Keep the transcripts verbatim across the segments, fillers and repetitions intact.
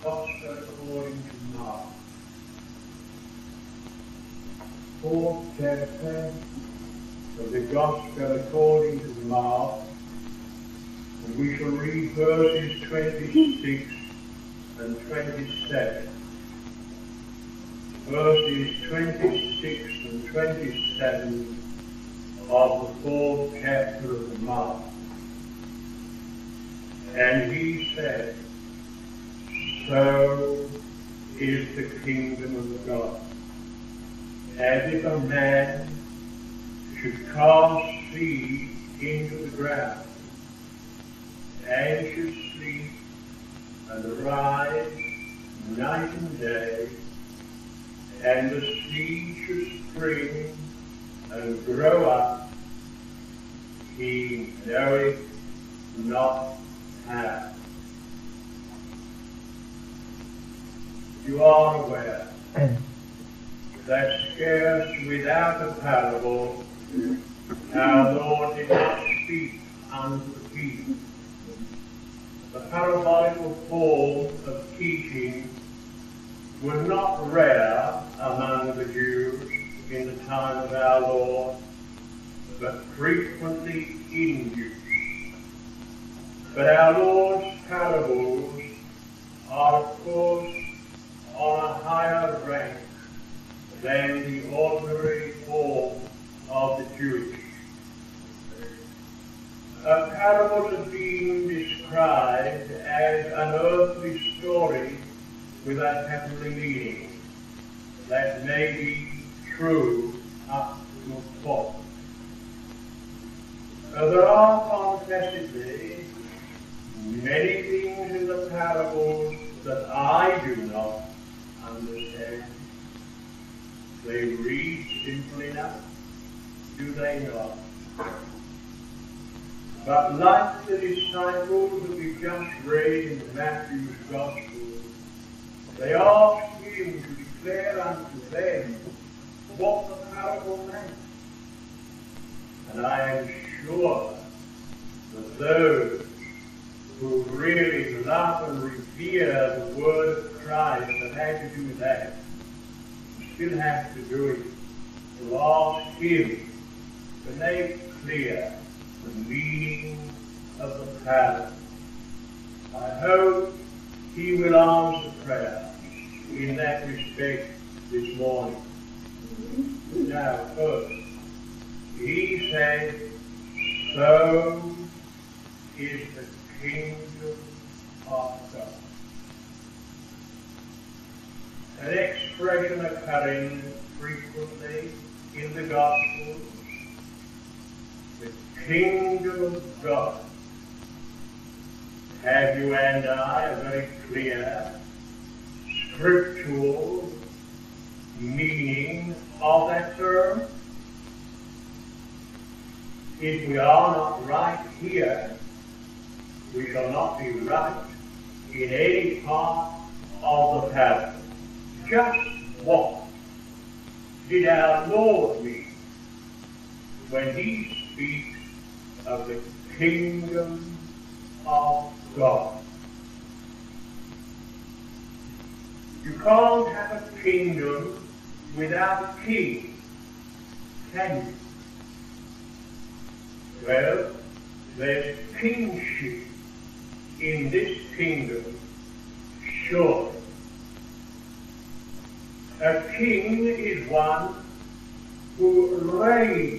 Gospel according to Mark. Fourth chapter of the Gospel according to Mark, and we shall read verses twenty-six and twenty-seven. Verses twenty-six and twenty-seven of the fourth chapter of Mark. And he said, "So is the kingdom of God, as if a man should cast seed into the ground, and should sleep and arise night and day, and the seed should spring and grow up, he knoweth not how." You are aware that scarce without a parable our Lord did not speak unto the people. The parabolical form of teaching was not rare among the Jews in the time of our Lord, but frequently in use. But our Lord's parables are, of course, on a higher rank than the ordinary form of the Jewish. A parable is being described as an earthly story with a heavenly meaning. That may be true up to a point. Uh, there are confessedly many things in the parables that I do not understand. They read simple enough, do they not? But like the disciples that we just read in Matthew's Gospel, they asked him to declare unto them what the parable meant. And I am sure that those who really love and revere the word of Christ have had to do that, still have to do it, to ask him to make clear the meaning of the parable. I hope he will answer prayer in that respect this morning. Now, first, he said, "So is the kingdom of God." An expression occurring frequently in the Gospels, the kingdom of God. Have you and I a very clear scriptural meaning of that term? If we are not right here, we shall not be right in any part of the parable. Just what did our Lord mean when he speaks of the kingdom of God? You can't have a kingdom without a king, can you? Well, there's kingship in this kingdom, surely. A king is one who reigns.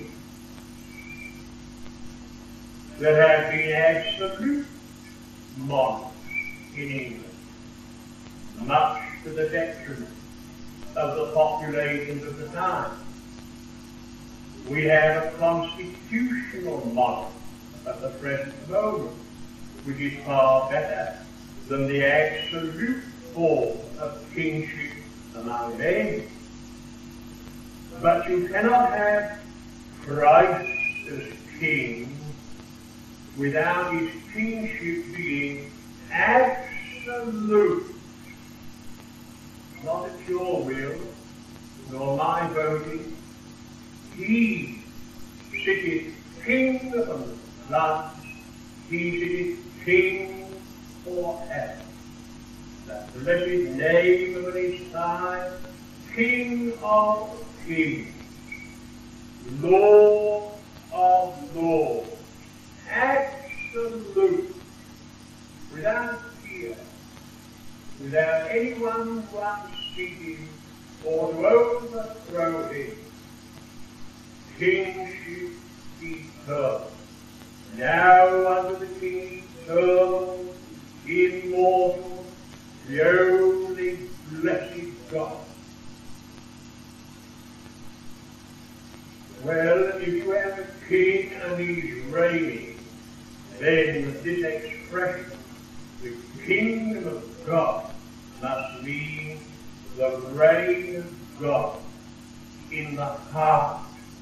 There have been absolute monarchs in England, much to the detriment of the populations of the time. We have a constitutional monarch at the present moment, which is far better than the absolute form of kingship among men. But you cannot have Christ as king without his kingship being absolute. Not at your will, nor my voting. He sitteth king of the blood, he sitteth king forever. that blessed name of his Son, King of kings, Lord of lords, absolute, without fear, without anyone to unseat him or to overthrow him. Kingship eternal, now under the King eternal, immortal, the only blessed God. Well, if you have a king and he's reigning, then this expression, the kingdom of God, must mean the reign of God in the heart.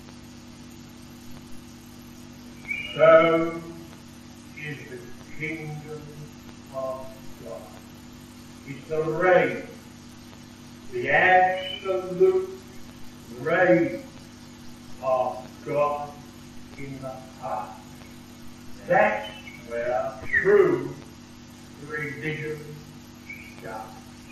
So is the kingdom of God. It's the reign, the absolute reign of God in the heart. That's where true religion starts.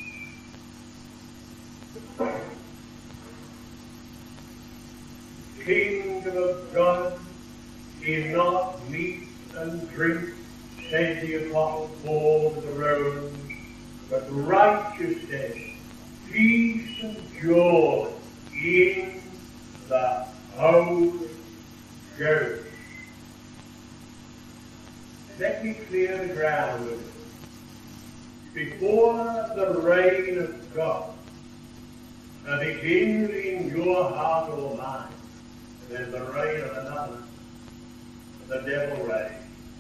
The kingdom of God is not meat and drink, said the Apostle Paul to the Romans, but righteousness, peace and joy in the Holy Ghost. Let me clear the ground with it. Before the reign of God uh, begins in your heart or mind, there's the reign of another, the devil reigns.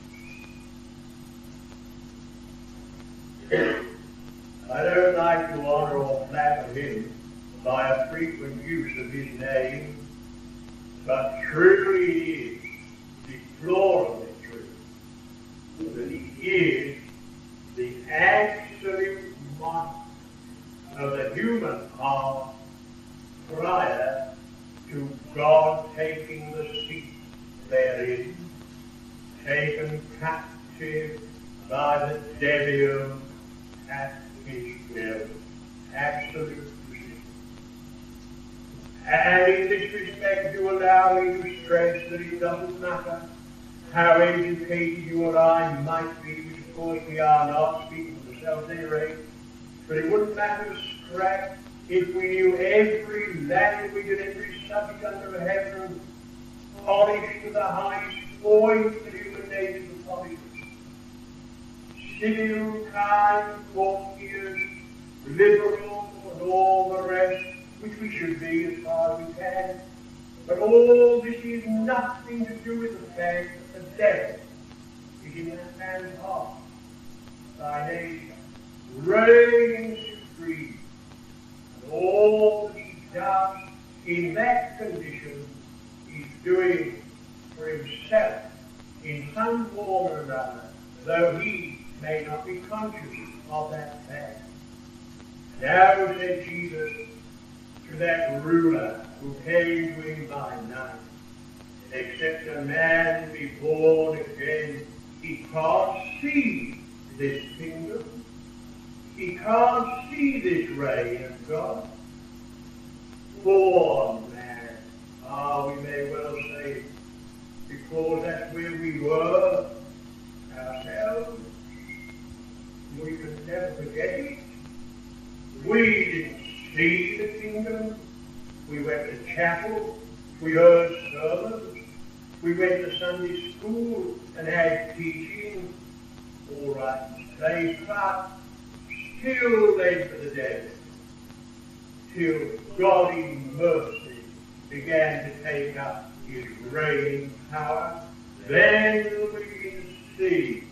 I don't like to honor or flatter him by a frequent use of his name, but truly he is, deplorably true, that he is the absolute monster of the human heart prior to God taking the seat therein, taken captive by the devil at his will. Absolute. And in this respect, you allow me to stress that it doesn't matter how educated you or I might be, which of course we are not, speaking for ourselves at any rate, but it wouldn't matter a scrap if we knew every language and every subject under heaven, polished to the highest point that human nature can polish. Civil, kind, courteous, liberal, and all the rest, which we should be as far as we can. But all this is nothing to do with the fact that the devil is in that man's heart by nature, reigning supreme. And all that he does in that condition he's doing for himself in some form or another, though he may not be conscious of that fact. Now, said Jesus to that ruler who came to him by night, except a man be born again, he can't see this kingdom. He can't see this reign of God. Poor man. Ah, we may well say, because that's where we were ourselves. We can never forget it. We didn't see the kingdom. We went to chapel. We heard sermons. We went to Sunday school and had teaching. All right, they but still led for the devil. Till God in mercy began to take up his reigning power. Then we can see.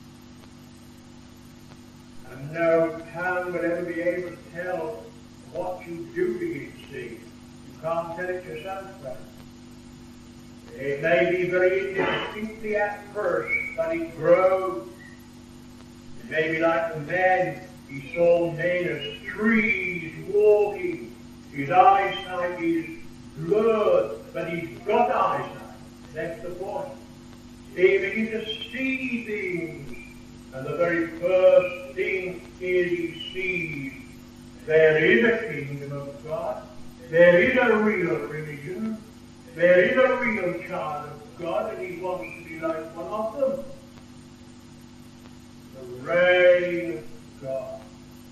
And no tongue will ever be able to tell what you do begin to see. You can't tell it yourself, friend. It may be very indistinctly at first, but it grows. It may be like the man he saw men as trees walking. His eyesight is blurred, but he's got eyesight. That's the point. He begins to see things, and the very first thing is he There is a kingdom of God. There is a real religion. There is a real child of God, and he wants to be like one of them. The reign of God.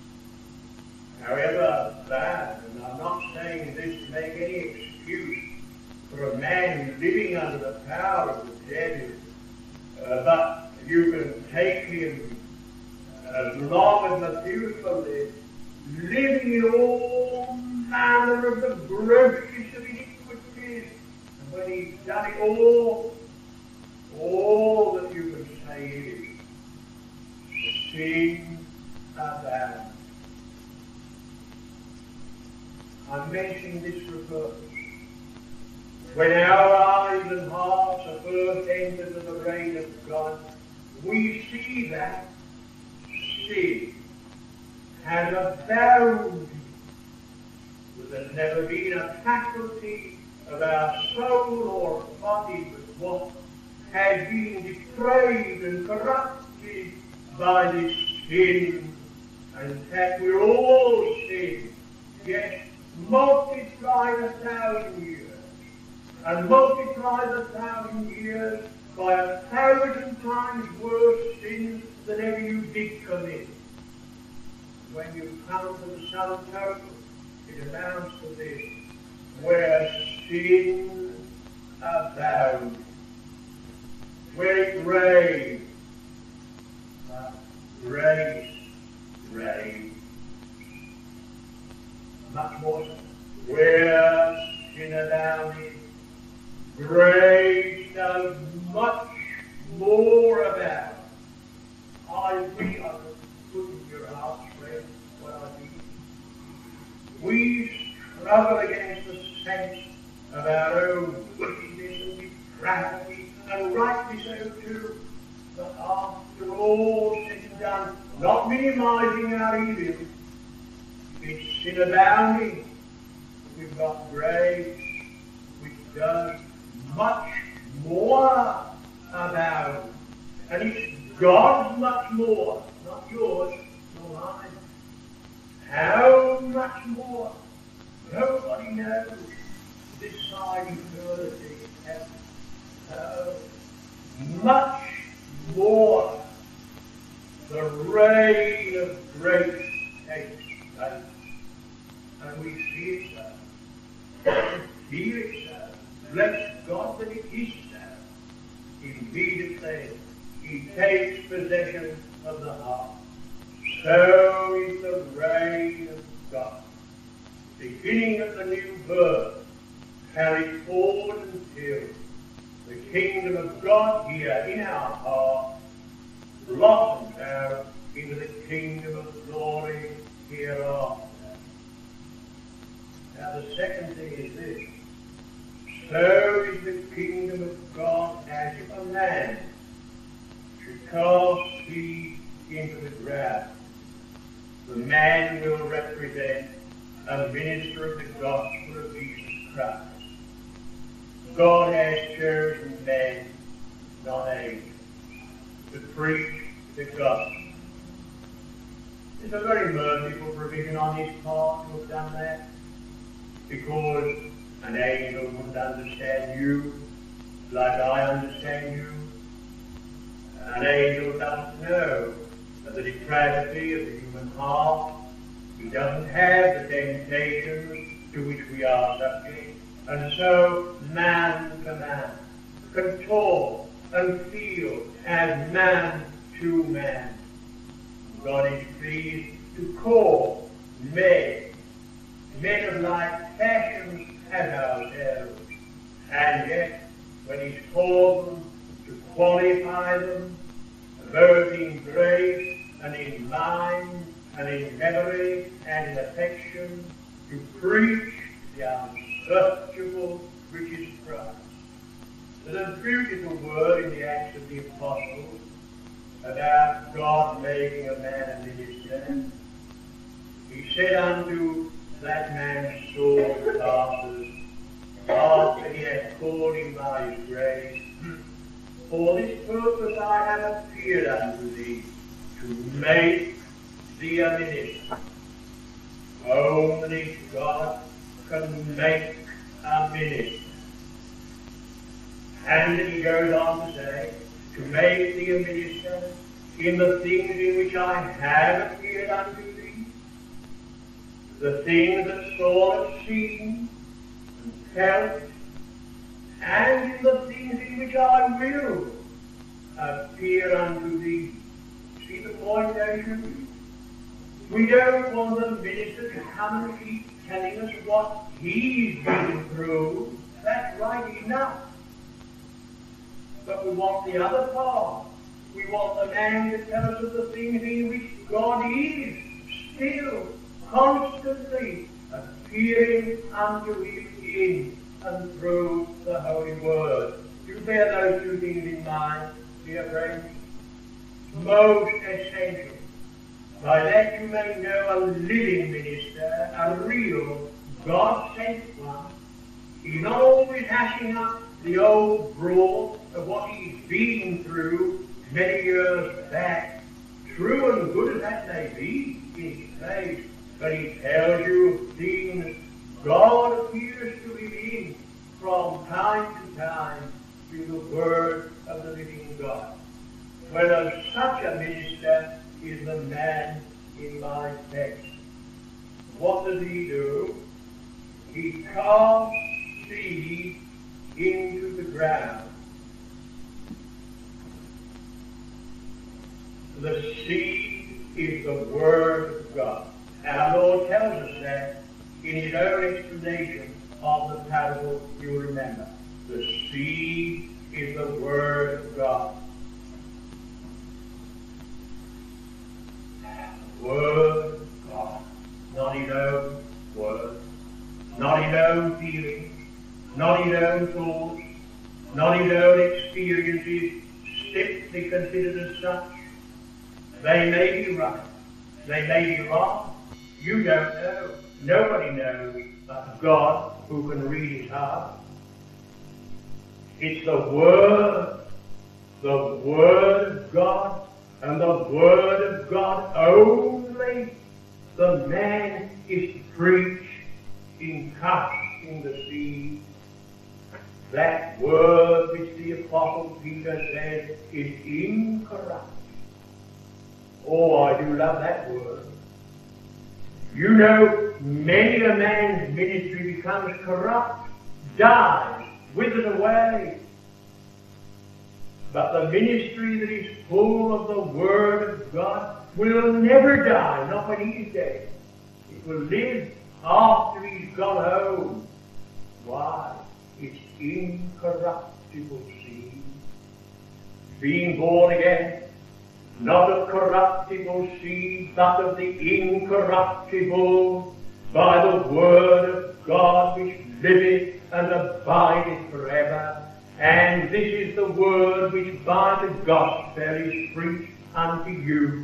However bad, and I'm not saying this to make any excuse for a man living under the power of the devil, uh, but you can take him as long as Methuselah lived, living in all manner of the grossest of iniquities, and when he's done it all, all that you can say is, sin abounds. I'm mentioning this for a purpose. When our eyes and hearts are first entered into the reign of God, we see that sin has abounded. There's never been a faculty of our soul or body but what has been depraved and corrupted by this sin. And in fact, we're all sin. Yes, multiply a thousand years, and multiply the thousand years by a thousand times worse sins than ever you did commit. When you come to the sum total, it amounts to this: where sin abounds, where it reigns, but grace reigns. Much more so. Where sin abounded, grace does much more abound. I we are putting your heart straight what I mean. We struggle against the sense of our own wickedness and depravity, and rightly so too. But after all said and done, not minimizing our evil, it's sin abounding. We've got grace which does much more abound. And it's God's much more, not yours, nor mine. How much more? Nobody knows this side of eternity. How much more the reign of grace takes place. And we see it so. Feel it so. Bless God that it is so. Immediately he takes possession of the heart. So is the reign of God, beginning at the new birth, carried forward until the kingdom of God here in our heart blossoms out into the kingdom of glory hereafter. Now the second thing is this: so is the kingdom of God as if a man should cast seed into the ground. The man will represent a minister of the gospel of Jesus Christ. God has chosen men, not angels, to preach the gospel. It's a very merciful provision on his part to have done that, because an angel wouldn't understand you like I understand you. An angel doesn't know the depravity of the human heart. He doesn't have the temptations to which we are subject. And so, man to man can talk and feel as man to man. God is pleased to call men, men of like passions as ourselves. And yet, when he's called them, to qualify them, both in grace and in mind and in memory and in affection, to preach the unsearchable riches of Christ. There's a beautiful word in the Acts of the Apostles about God making a man a minister. He said unto that man Saul of Tarsus, after he had called him by his grace, for this purpose I have appeared unto thee, to make thee a minister Only God can make a minister. And he goes on to say, to make thee a minister in the things in which I have appeared unto thee, the things that Saul hath seen and felt, and in the things in which I will appear unto thee. See the point, don't you? We don't want the minister to come and keep telling us what he's been through. That's right enough. But we want the other part. We want the man to tell us of the things in which God is still, constantly appearing unto him in and through the Holy Word. Do bear those two things in mind, dear friends. Most essential. By that you may know a living minister, a real God-sent one. He's not always hashing up the old brawl of what he's been through many years back. True and good as that may be in his faith, but he tells you things God appears to him in from time to time through the Word of the living God. Whether such a minister is the man in my text. What does he do? He casts seed into the ground. The seed is the Word of God. Our Lord tells us that in his own explanation of the parable, you will remember. The seed is the Word of God. Word of God. Not his own word. Not his own feelings. Not his own thoughts. Not his own experiences simply considered as such. They may be right. They may be wrong. You don't know. Nobody knows but God who can read his heart. It's the Word, the Word of God, and the Word of God only the man is to preach in casting the seed. That Word which the Apostle Peter says is incorruptible. Oh, I do love that word. You know, many a man's ministry becomes corrupt, dies, withers away. But the ministry that is full of the Word of God will never die, not when he's dead. It will live after he's gone home. Why? It's incorruptible seed. Being born again, not of corruptible seed, but of the incorruptible, by the Word of God which liveth and abideth forever. And this is the Word which by the gospel is preached unto you.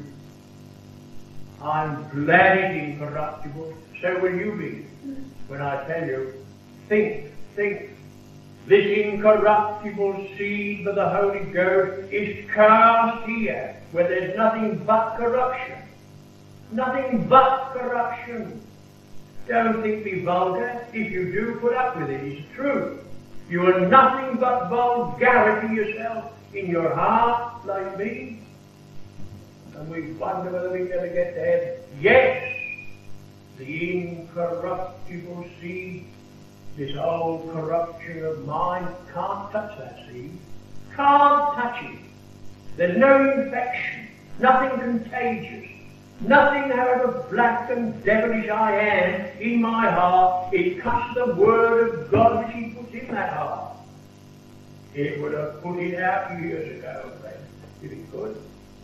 I'm glad it's incorruptible, so will you be, when I tell you, think, think. This incorruptible seed by the Holy Ghost is cast here, where there's nothing but corruption. Nothing but corruption. Don't think me vulgar. If you do, put up with it. It's true. You are nothing but vulgarity yourself in your heart, like me. And we wonder whether we ever get to heaven. Yes, the incorruptible seed, this old corruption of mine, can't touch that seed. Can't touch it. There's no infection, nothing contagious, nothing however black and devilish I am in my heart. It cuts the Word of God which he puts in that heart. It would have put it out years ago, friend, if it could.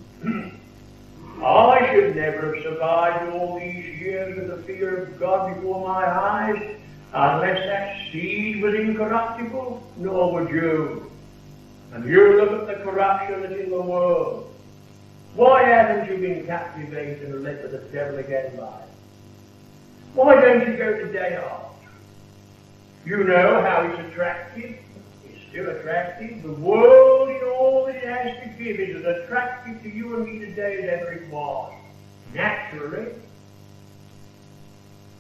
I should never have survived all these years with the fear of God before my eyes unless that seed was incorruptible, nor would you. And you look at the corruption that's in the world. Why haven't you been captivated and led to the devil again by it? Why don't you go the day off? You know how it's attractive. It's still attractive. The world in all that it has to give is as attractive to you and me today as ever it was. Naturally.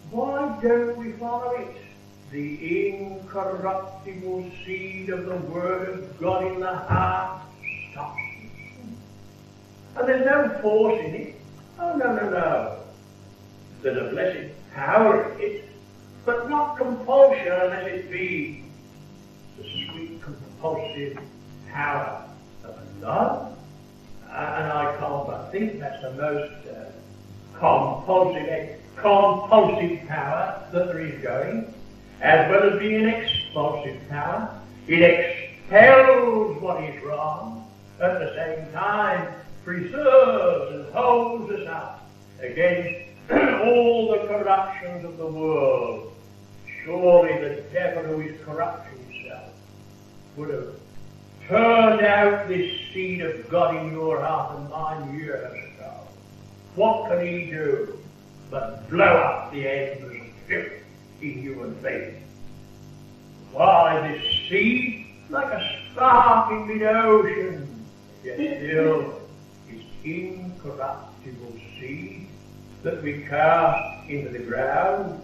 Why don't we follow it? The incorruptible seed of the Word of God in the heart stops. And there's no force in it. Oh, no, no, no. There's a blessed power in it, but not compulsion unless it be the sweet compulsive power of love. Uh, and I can't but think that's the most uh, compulsive, compulsive power that there is going, as well as being an expulsive power. It expels what is wrong, at the same time preserves and holds us up against all the corruptions of the world. Surely the devil, who is corrupting himself, would have turned out this seed of God in your heart and mine years ago. What can he do but blow up the embers of filth in human faith? Why, this seed, like a spark in mid-ocean, yet still is incorruptible seed that we cast into the ground.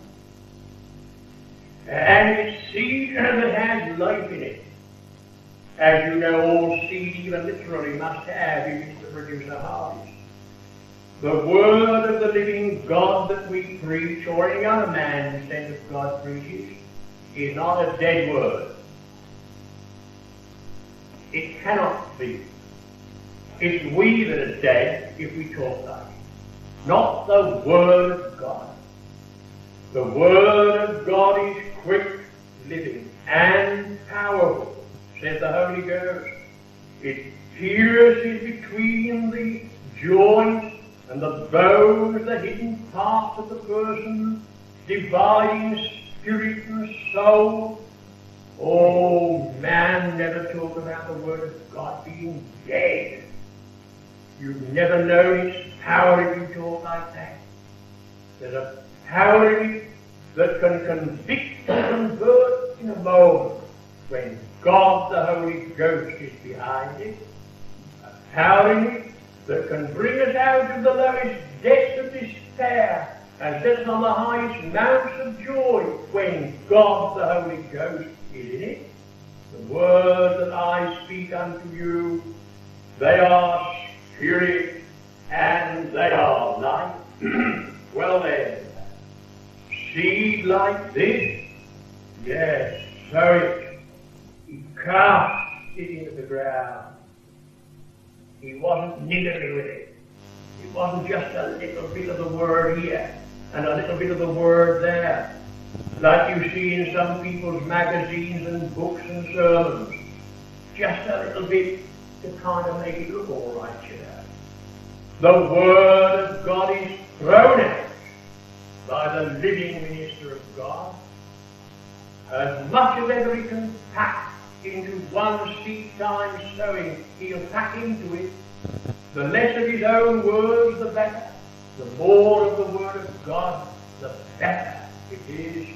And it's seed that has life in it. As you know, all seed, even literally, must have if it's to produce a harvest. The word of the living God that we preach, or any other man who sent of God preaches, is not a dead word. It cannot be. It's we that are dead if we talk like it, not the Word of God. The Word of God is quick, living, and powerful, says the Holy Ghost. It pierces between the joints and the bones, the hidden parts of the person, dividing spirit and soul. Oh, man, never talk about the Word of God being dead. You've never known its power if you talk like that. There's a power in it that can convict and convert in a moment when God the Holy Ghost is behind it. A power in it that can bring us out of the lowest depths of despair and set us on the highest mounts of joy when God the Holy Ghost is in it. The words that I speak unto you, they are spirit and they are life. Well then, seed like this, yes, sow it. He cast it into the ground. He wasn't niggardly with it. It wasn't just a little bit of the word here and a little bit of the word there, like you see in some people's magazines and books and sermons. Just a little bit to kind of make it look all right, you know. The Word of God is thrown out by the living minister of God. As much as ever he can pack into one seed time sowing, he'll pack into it. The less of his own words, the better. The more of the Word of God, the better it is.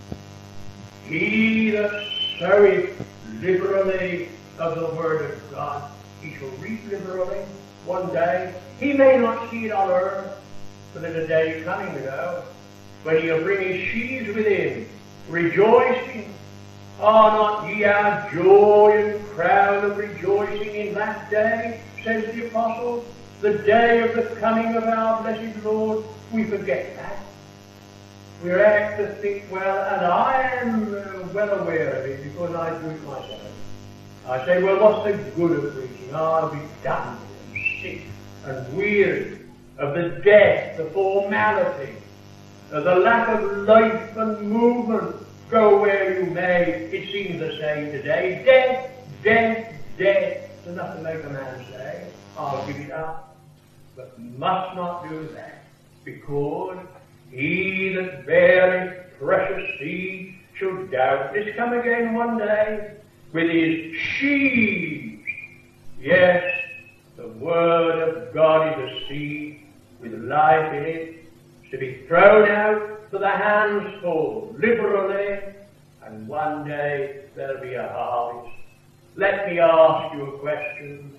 He that soweth liberally of the Word of God, he shall reap liberally one day. He may not see it on earth, but there's a day coming to go when he'll bring his sheaves with him, rejoicing. Are not ye our joy and crown of rejoicing in that day, says the Apostle, the day of the coming of our blessed Lord? We forget that. We're apt to think, well, and I am uh, well aware of it because I do it myself. I say, well, what's the good of preaching? Oh, I'll be done and sick and weary of the death, the formality, of the lack of life and movement. Go where you may, it seems the same today. Death, death, death. There's enough to make a man say, I'll give it up. But must not do that, because he that beareth precious seed shall doubtless come again one day with his sheaves. Yes, the Word of God is a seed with life in it, to be thrown out for the hands full, liberally, and one day there'll be a harvest. Let me ask you a question.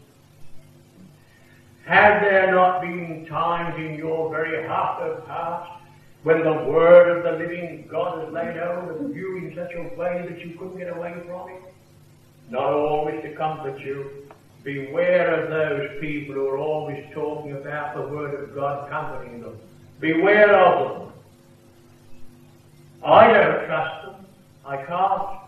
Have there not been times in your very heart of hearts when the Word of the living God has laid hold of you in such a way that you couldn't get away from it? Not always to comfort you. Beware of those people who are always talking about the Word of God comforting them. Beware of them. I don't trust them. I can't.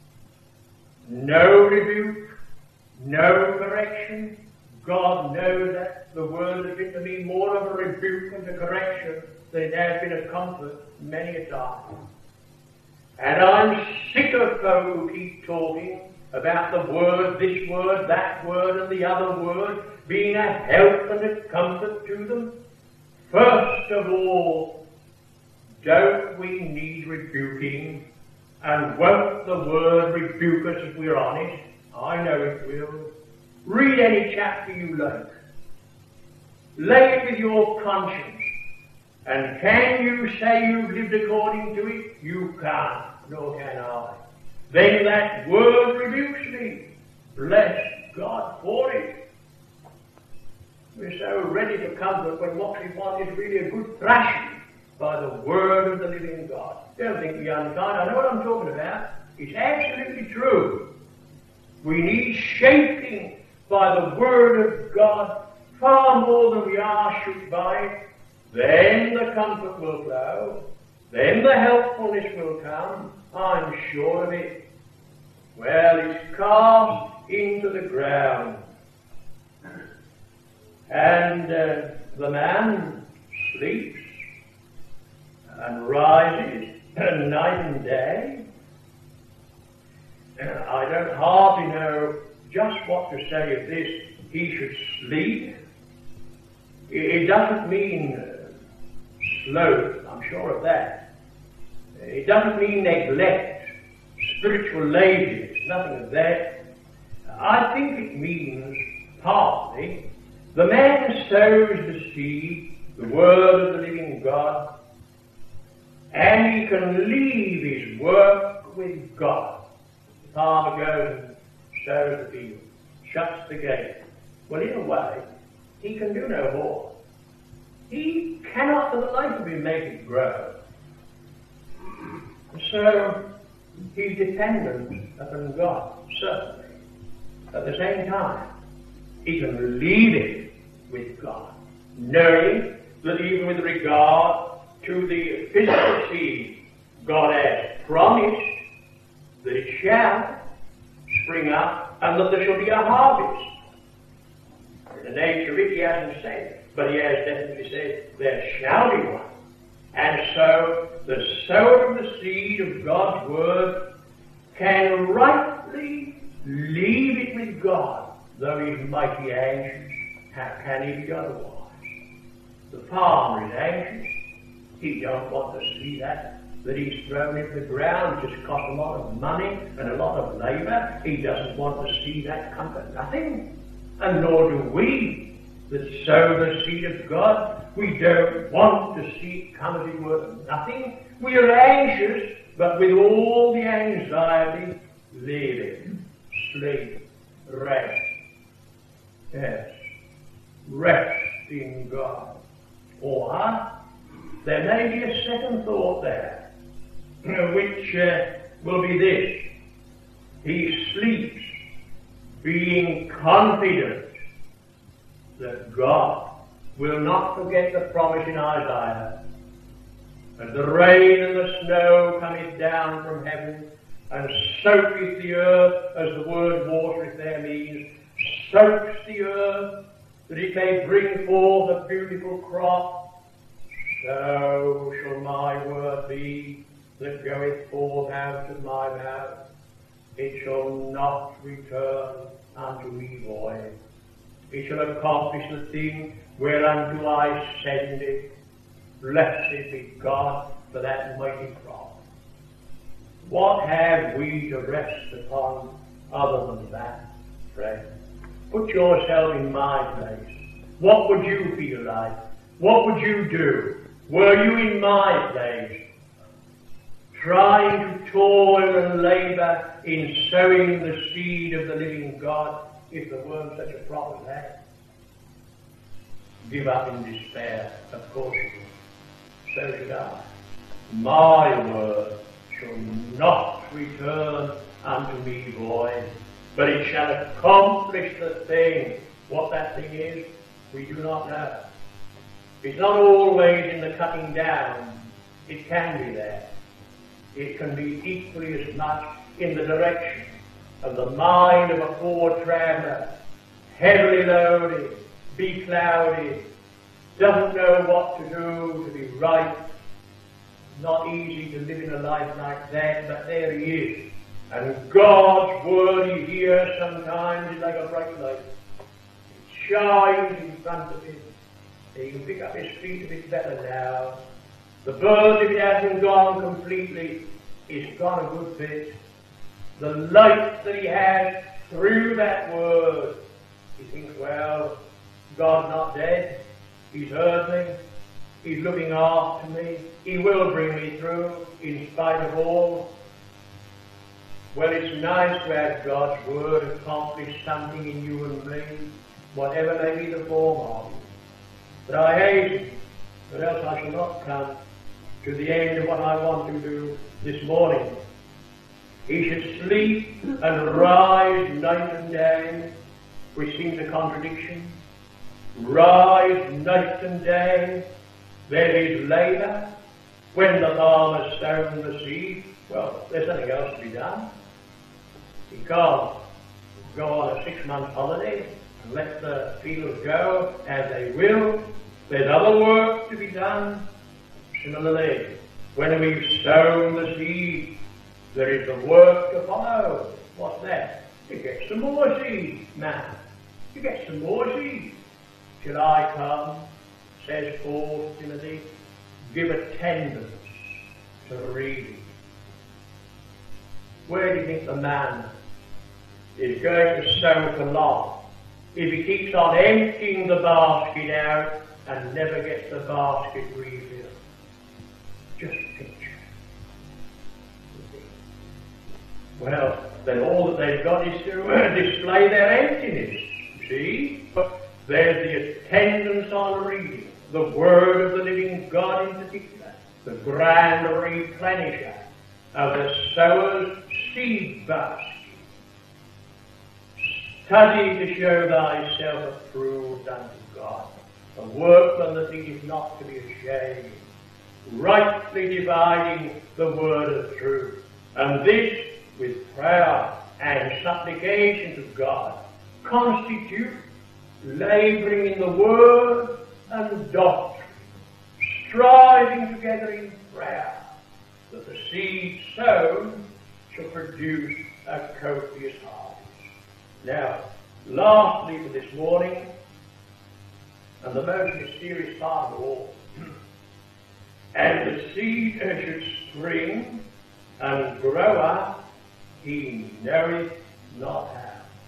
No rebuke, no correction. God knows that the Word has been to me more of a rebuke and a correction than it has been a comfort many a time. And I'm sick of folk who keep talking about the Word, this Word, that Word, and the other Word being a help and a comfort to them. First of all, don't we need rebuking? And won't the Word rebuke us if we're honest? I know it will. Read any chapter you like. Lay it with your conscience. And can you say you've lived according to it? You can't, nor can I. Then that Word rebukes me. Bless God for it. We're so ready to comfort when what we want is really a good thrashing by the Word of the living God. Don't think me unkind. I know what I'm talking about. It's absolutely true. We need shaping by the Word of God far more than we are shook by it. Then the comfort will flow. Then the helpfulness will come. I'm sure of it. Well, it's cast into the ground. And uh, the man sleeps and rises night and day. I don't hardly know just what to say of this. He should sleep. It doesn't mean uh, sloth, I'm sure of that. It doesn't mean neglect, spiritual laziness, nothing of that. I think it means partly the man sows the seed, the Word of the living God, and he can leave his work with God. The farmer goes and sows the field, shuts the gate. Well, in a way, he can do no more. He cannot for the life of him make it grow. So, he's dependent upon God, certainly. At the same time, he can leave it with God, knowing that even with regard to the physical seed, God has promised that it shall spring up and that there shall be a harvest. In the nature of it, he hasn't said, but he has definitely said there shall be one. And so the sower of the seed of God's Word can rightly leave it with God, though he's mighty anxious. How can he be otherwise? The farmer is anxious. He don't want to see that that he's thrown into the ground, just cost a lot of money and a lot of labour. He doesn't want to see that come to nothing. And nor do we that sow the seed of God. We don't want to see it come as it were to nothing. We are anxious, but with all the anxiety, leave it. Sleep. Rest. Yes. Rest in God. Or there may be a second thought there, which uh, will be this. He sleeps, being confident that God will not forget the promise in Isaiah. And the rain and the snow cometh down from heaven, and soaketh the earth, as the word watereth there means, soaks the earth, that it may bring forth a beautiful crop. So shall my word be that goeth forth out of my mouth. It shall not return unto me void. It shall accomplish the thing whereunto I send it. Blessed be God for that mighty crop. What have we to rest upon other than that, friend? Put yourself in my place. What would you feel like? What would you do? Were you in my place, trying to toil and labour in sowing the seed of the living God, if there weren't such a crop as that? Give up in despair, of course you would. so should I. My word shall not return unto me void, but it shall accomplish the thing. What that thing is, we do not know. It's not always in the cutting down. It can be there. It can be equally as much in the direction of the mind of a poor traveller, heavily loaded, beclouded, doesn't know what to do to be right. Not easy to live in a life like that, but there he is. And God's word he hears sometimes is like a bright light. It shines in front of him. He can pick up his feet a bit better now. The bird, if it hasn't gone completely, is gone a good bit. The light that he has through that word, he thinks, well, God's not dead. He's heard me. He's looking after me. He will bring me through in spite of all. Well, it's nice to have God's word accomplish something in you and me, whatever may be the form of it. But I hasten, or else I shall not come to the end of what I want to do this morning. He should sleep and rise night and day, which seems a contradiction. Rise night and day, there is labour. When the farmer's sown the seed, well, there's nothing else to be done. He can't go on a six-month holiday and let the fields go as they will. There's other work to be done. Similarly, when we've sown the seed, there is the work to follow. What's that? You get some more seed, man. You get some more seed. Till I come, says Paul to Timothy, give attendance to the reading. Where do you think the man is going to sow the lot if he keeps on emptying the basket out and never gets the basket refilled? Just picture. Well, then all that they've got is to uh, display their emptiness. See? But there's the attendance on reading, the word of the living God in particular, the grand replenisher of the sower's seed basket. Study to show thyself approved unto God, a workman that is not to be ashamed, rightly dividing the word of truth, and this with prayer and supplication to God, constitute labouring in the word and doctrine, striving together in prayer, that the seed sown shall produce a copious harvest. Now, lastly for this morning, and the most mysterious part of all, and the seed should spring and grow up, he knoweth not how.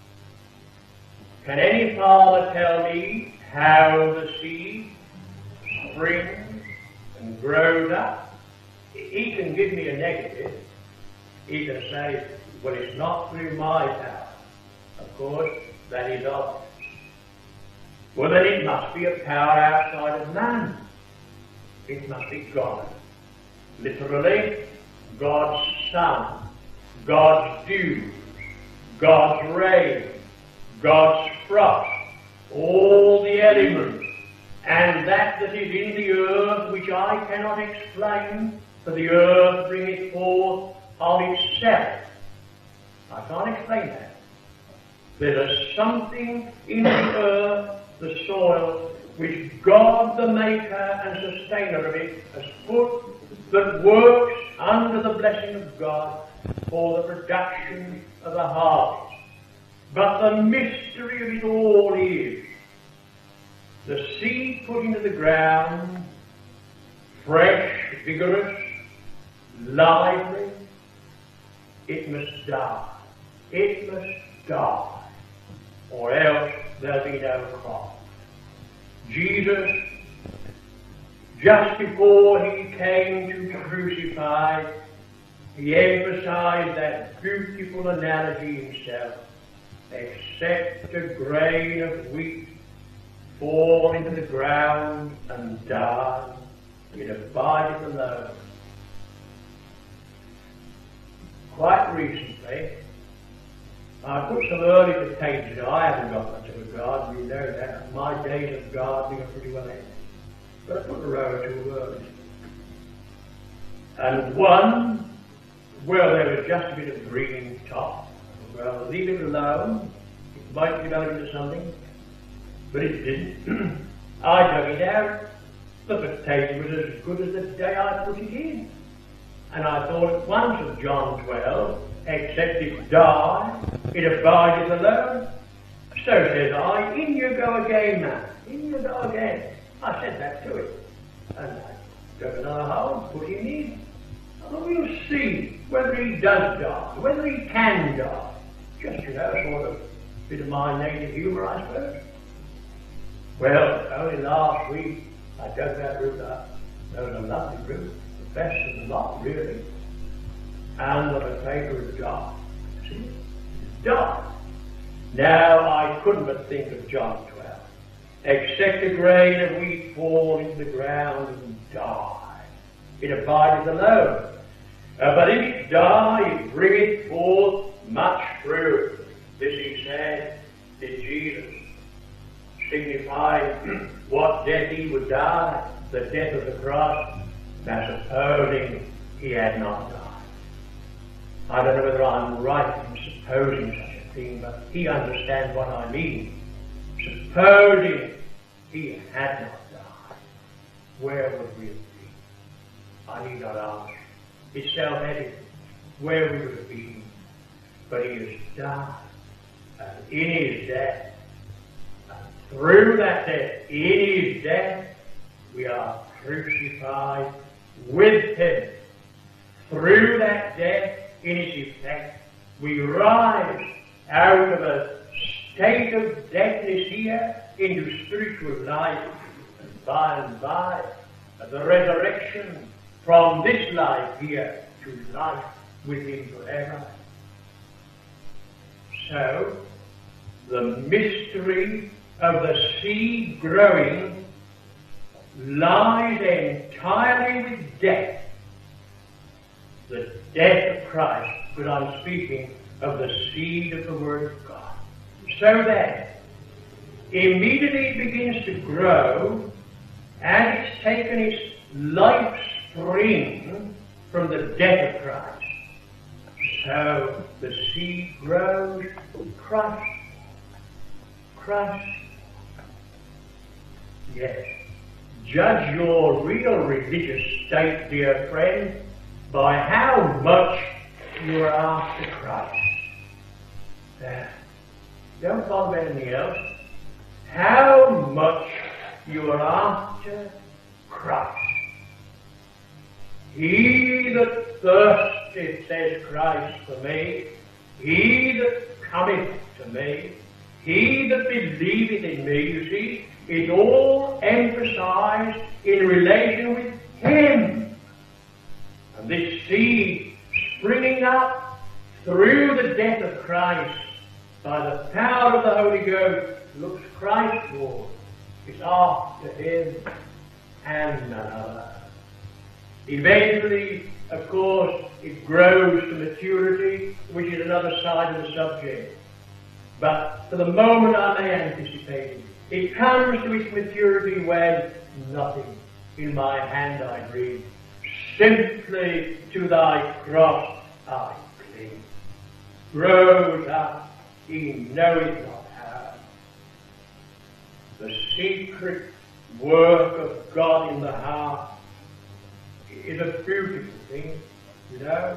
Can any farmer tell me how the seed springs and grows up? He can give me a negative. He can say, well, it's not through my power. Of course, that is obvious. Well, then it must be a power outside of man. It must be God. Literally, God's sun, God's dew, God's rain, God's frost, all the elements, and that that is in the earth which I cannot explain, for the earth bringeth forth of itself. I can't explain that. There is something in the earth, the soil, which God, the maker and sustainer of it, has put, that works under the blessing of God for the production of a harvest. But the mystery of it all is the seed put into the ground, fresh, vigorous, lively, it must die. It must die, or else there'll be no crop. Jesus, just before he came to be crucified, he emphasized that beautiful analogy himself. Except a grain of wheat fall into the ground and die, it abideth alone. Quite recently, I put some early potatoes. I haven't got much of a garden, you know that. My days of gardening are pretty well ended. But I put a row or two early. And one, well, there was just a bit of green top. Well, leave it alone. It might develop into something. But it didn't. I dug it out. The potato was as good as the day I put it in. And I thought at once of John twelve, except it die, it abideth alone. So says I, in you go again, man. In you go again. I said that to it. And I dug another hole, put him in. And we'll see whether he does die, whether he can die. Just, you know, sort of bit of my native humour, I suppose. Well, only last week I dug that root up. That was a lovely root, the best of the lot, really. And the potato had died. See? It died. Now I couldn't but think of John twelve. Except a grain of wheat fall into the ground and die, it abideth alone. Uh, but if it die, it bringeth forth much fruit. This he said, did Jesus, signifying what death he would die, the death of the cross. Now supposing he had not died. I don't know whether I'm right in supposing such a thing, but he understands what I mean. Supposing he had not died, where would we have been? I need not ask. It's self-evident where we would have been. But he has died. And in his death, and through that death, in his death, we are crucified with him. Through that death, in its effect, we rise out of a state of deadness here into spiritual life, and by and by, at the resurrection from this life here to life with him forever. So, the mystery of the seed growing lies entirely with death. The death of Christ, but I'm speaking of the seed of the Word of God. So that immediately it begins to grow, and it's taken its life spring from the death of Christ. So the seed grows, Christ, Christ. Yes. Judge your real religious state, dear friend, by how much you are after Christ. There. Don't follow anything else. How much you are after Christ. He that thirsteth, says Christ, for me, he that cometh to me, he that believeth in me, you see, is all emphasized in relation with him. And this seed springing up through the death of Christ by the power of the Holy Ghost looks Christward. It's after him and none other. Eventually, of course, it grows to maturity, which is another side of the subject. But for the moment I may anticipate it. It comes to its maturity when nothing in my hand I bring. Simply to thy cross I cling. Grows up, he knoweth not how. The secret work of God in the heart is a beautiful thing, you know.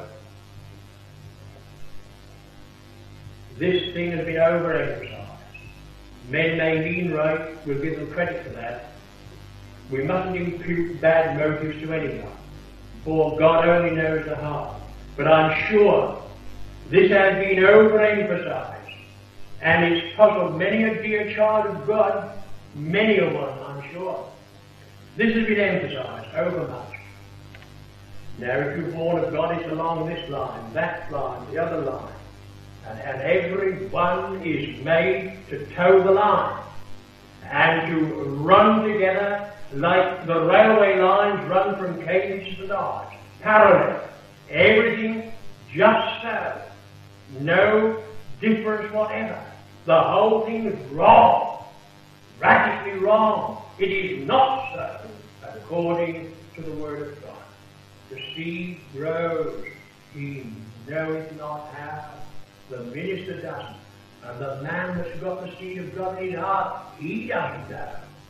This thing has been overemphasized. Men may mean right, we'll give them credit for that. We mustn't impute bad motives to anyone, for God only knows the heart. But I'm sure this has been overemphasized, and it's puzzled many a dear child of God, many a one, I'm sure. This has been emphasized overmuch. Now, if you're born of God, it's along this line, that line, the other line. And, and every one is made to toe the line and to run together like the railway lines run from Cambridge to Dodge. Parallel. Everything just so. No difference whatever. The whole thing is wrong. Radically wrong. It is not so, according to the Word of God. The seed grows. He knoweth not how. The minister doesn't. And the man that's got the seed of God in his heart, he doesn't know.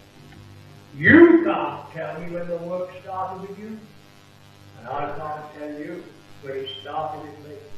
You can't tell me when the work started with you. And I can't tell you when it started with me.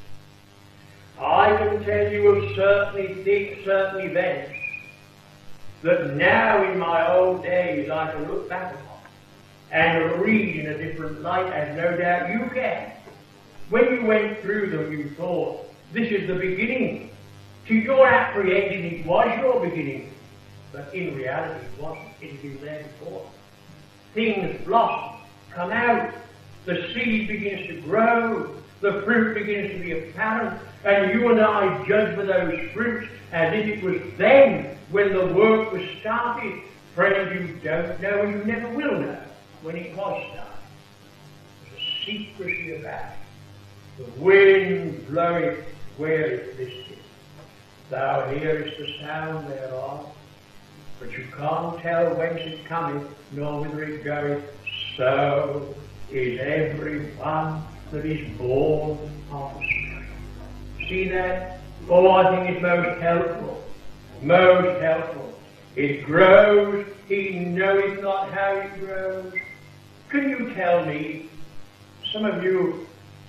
I can tell you of certain things, certain events, that now in my old days I can look back upon and read in a different light, as no doubt you can. When you went through them, you thought, this is the beginning. To your apprehension, it was your beginning. But in reality, it wasn't. It had been there before. Things blossom, come out. The seed begins to grow. The fruit begins to be apparent. And you and I judge for those fruits as if it was then when the work was started. Friend, you don't know and you never will know when it was started. There's a secrecy about it. The wind bloweth where it listeth. Thou hearest the sound thereof, but you can't tell whence it cometh, nor whither it goeth. So is every one that is born of the Spirit. See that? Oh, I think it's most helpful. Most helpful. It grows, he knoweth not how it grows. Can you tell me, some of you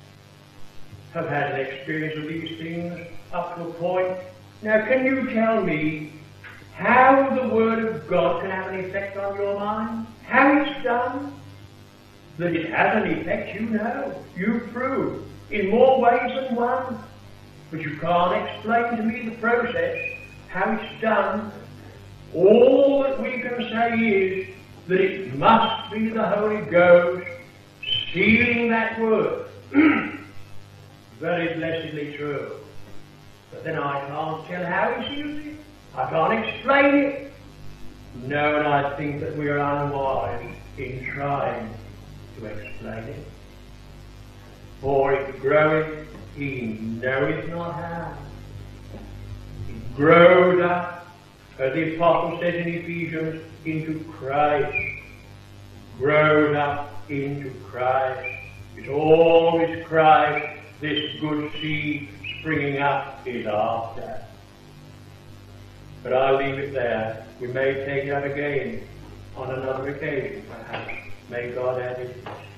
have had an experience of these things up to a point. Now, can you tell me how the Word of God can have an effect on your mind? How it's done? That it has an effect, you know. You prove in more ways than one. But you can't explain to me the process, how it's done. All that we can say is that it must be the Holy Ghost sealing that Word. Very blessedly true. But then I can't tell how he seals it. I can't explain it. No, and I think that we are unwise in trying to explain it. For it groweth, he knoweth not how. It grows up, as the Apostle says in Ephesians, into Christ. Grows up into Christ. It's always Christ. This good seed springing up is after. But I'll leave it there. We may take it up again on another occasion, perhaps. May God add it.